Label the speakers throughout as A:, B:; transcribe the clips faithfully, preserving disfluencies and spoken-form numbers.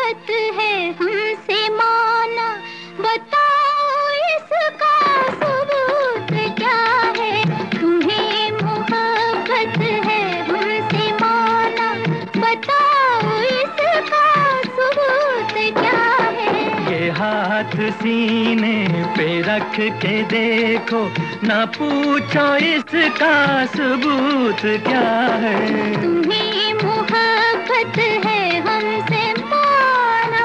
A: मोहब्बत है हमसे माना, बताओ इसका सबूत क्या है। तुम्हें मोहब्बत है हमसे माना, बताओ इसका सबूत क्या है।
B: ये हाथ सीने पे रख के देखो, ना पूछो इसका सबूत क्या है।
A: तुम्हें मोहब्बत है हमसे माना।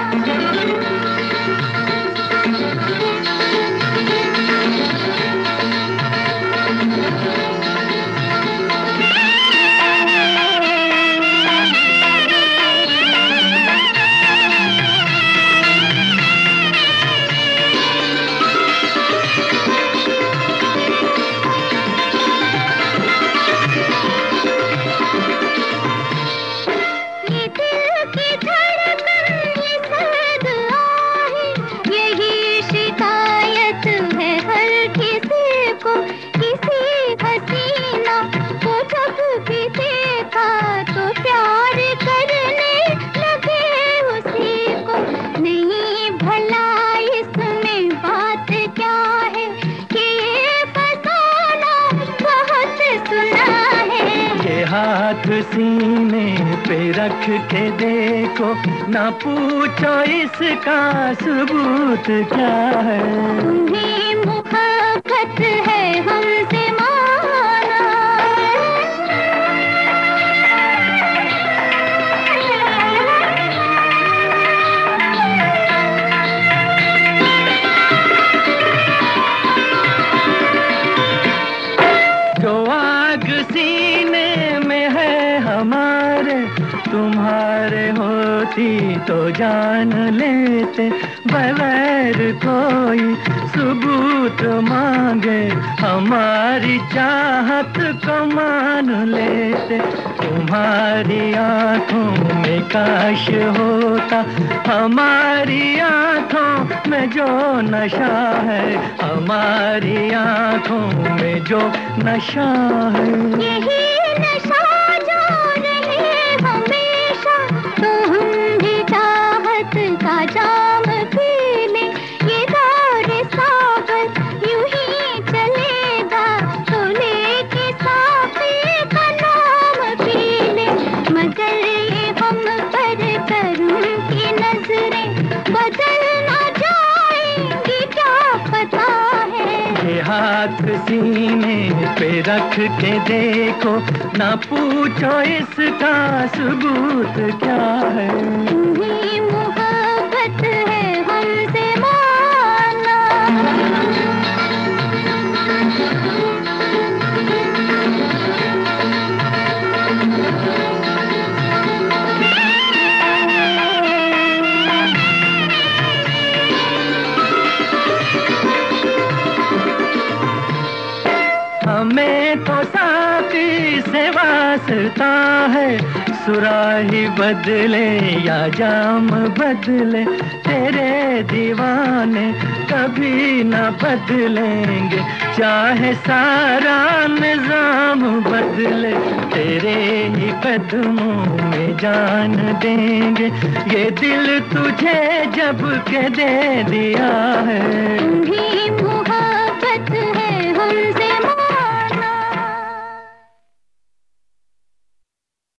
B: हाथ सीने पे रख के देखो, ना पूछो इसका सबूत क्या है।
A: तुम्हें मोहब्बत है हमसे माना।
B: जो आग सीने में है हमारे, तुम्हारे होती तो जान लेते। बगैर कोई सबूत मांगे हमारी चाहत को मान लेते। तुम्हारी आंखों में काश होता हमारी आंखों में जो नशा है, हमारी आंखों में जो नशा है।
A: यही नशा जो रहे हमेशा, तो हम भी चाहत का जाम पी लें। ये दौर सागर यूं ही चलेगा, तो लेके साफी का नाम पी लें। मगर ये हम पर करम की नजरें बदल ना जाएंगी क्या पता है।
B: ये हाथ सीने पे रख के देखो, ना पूछो इसका सबूत क्या है।
A: तुम्हें मोहब्बत है हमसे माना।
B: हमें तो साथी से वास्ता है, सुराही बदले या जाम बदले, तेरे दीवाने कभी न बदलेंगे। चाहे सारा निजाम बदले, तेरे ही कदमों में जान देंगे। ये दिल तुझे जब के दे दिया है।
A: तुम्हें मोहब्बत